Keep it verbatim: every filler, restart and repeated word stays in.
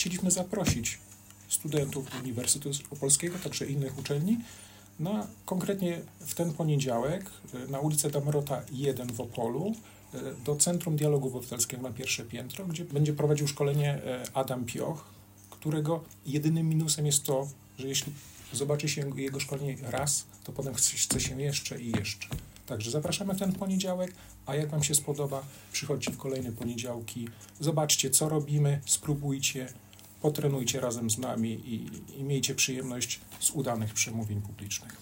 chcieliśmy zaprosić studentów Uniwersytetu Opolskiego, także innych uczelni, na konkretnie w ten poniedziałek na ulicę Damrota jeden w Opolu do Centrum Dialogu Obywatelskiego na pierwsze piętro, gdzie będzie prowadził szkolenie Adam Pioch, którego jedynym minusem jest to, że jeśli zobaczy się jego szkolenie raz, to potem chce się jeszcze i jeszcze. Także zapraszamy w ten poniedziałek, a jak Wam się spodoba, przychodźcie w kolejne poniedziałki, zobaczcie, co robimy, spróbujcie, potrenujcie razem z nami i, i miejcie przyjemność z udanych przemówień publicznych.